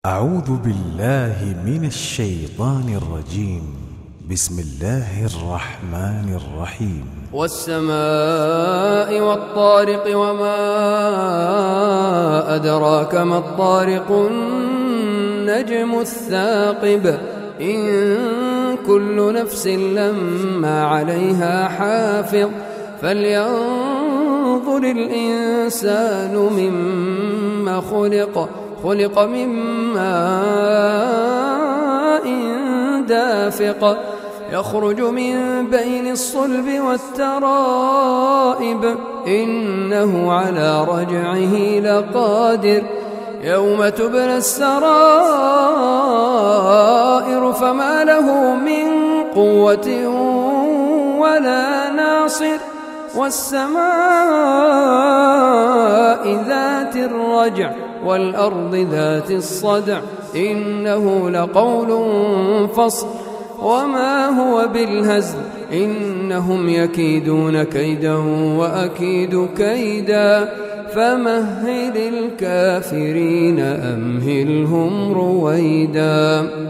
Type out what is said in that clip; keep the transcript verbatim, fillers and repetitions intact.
أعوذ بالله من الشيطان الرجيم. بسم الله الرحمن الرحيم. والسماء والطارق وما أدراك ما الطارق النجم الثاقب إن كل نفس لما عليها حافظ فلينظر الإنسان مما خلق خلق من ماء دافق يخرج من بين الصلب والترائب إنه على رجعه لقادر يوم تبلى السرائر فما له من قوة ولا ناصر والسماء ذات الرجع والأرض ذات الصدع إنه لقول فصل وما هو بالهزل إنهم يكيدون كيدا وأكيد كيدا فمهل الكافرين أمهلهم رويدا.